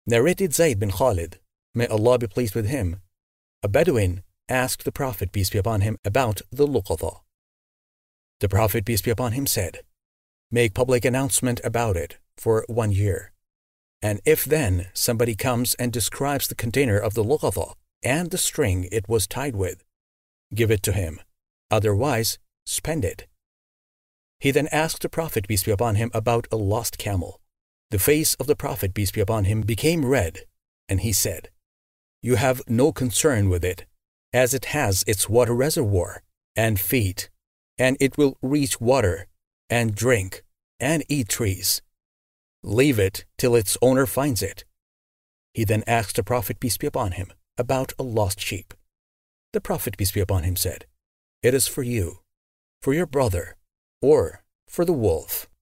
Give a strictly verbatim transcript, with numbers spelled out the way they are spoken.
Narrated Zayd bin Khalid, may Allah be pleased with him, a Bedouin asked the Prophet, peace be upon him, about the luqata. The Prophet, peace be upon him, said, "Make public announcement about it for one year. And if then somebody comes and describes the container of the luqata and the string it was tied with, give it to him. Otherwise, spend it." He then asked the Prophet, peace be upon him, about a lost camel. The face of the Prophet, peace be upon him, became red, and he said, "You have no concern with it, as it has its water reservoir and feet, and it will reach water and drink and eat trees. Leave it till its owner finds it." He then asked the Prophet, peace be upon him, about a lost sheep. The Prophet, peace be upon him, said, "It is for you, for your brother, or for the wolf."